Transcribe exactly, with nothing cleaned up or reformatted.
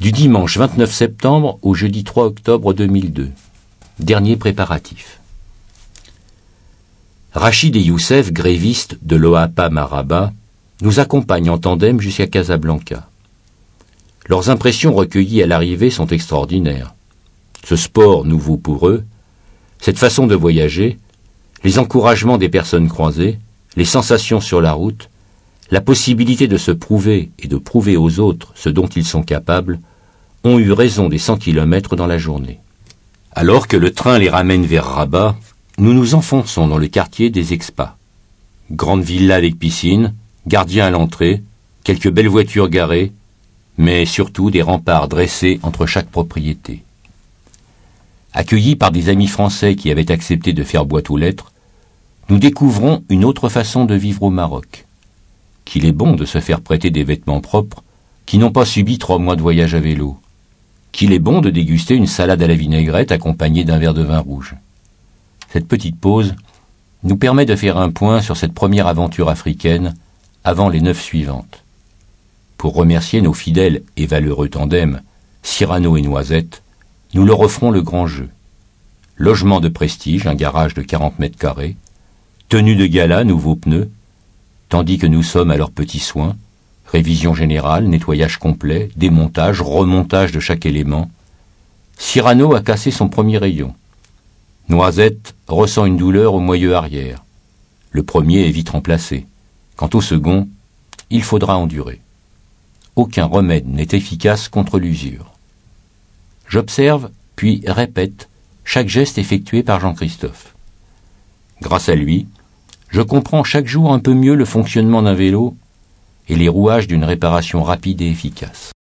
Du dimanche vingt-neuf septembre au jeudi trois octobre deux mille deux. Dernier préparatif. Rachid et Youssef, grévistes de l'O A P A Maraba, nous accompagnent en tandem jusqu'à Casablanca. Leurs impressions recueillies à l'arrivée sont extraordinaires. Ce sport nouveau pour eux, cette façon de voyager, les encouragements des personnes croisées, les sensations sur la route, la possibilité de se prouver et de prouver aux autres ce dont ils sont capables, ont eu raison des cent kilomètres dans la journée. Alors que le train les ramène vers Rabat, nous nous enfonçons dans le quartier des expats. Grande villa avec piscine, gardien à l'entrée, quelques belles voitures garées, mais surtout des remparts dressés entre chaque propriété. Accueillis par des amis français qui avaient accepté de faire boîte aux lettres, nous découvrons une autre façon de vivre au Maroc. Qu'il est bon de se faire prêter des vêtements propres qui n'ont pas subi trois mois de voyage à vélo. Qu'il est bon de déguster une salade à la vinaigrette accompagnée d'un verre de vin rouge. Cette petite pause nous permet de faire un point sur cette première aventure africaine avant les neuf suivantes. Pour remercier nos fidèles et valeureux tandems, Cyrano et Noisette, nous leur offrons le grand jeu. Logement de prestige, un garage de quarante mètres carrés, tenue de gala, nouveaux pneus, tandis que nous sommes à leurs petits soins, révision générale, nettoyage complet, démontage, remontage de chaque élément. Cyrano a cassé son premier rayon. Noisette ressent une douleur au moyeu arrière. Le premier est vite remplacé. Quant au second, il faudra endurer. Aucun remède n'est efficace contre l'usure. J'observe, puis répète, chaque geste effectué par Jean-Christophe. Grâce à lui, je comprends chaque jour un peu mieux le fonctionnement d'un vélo et les rouages d'une réparation rapide et efficace.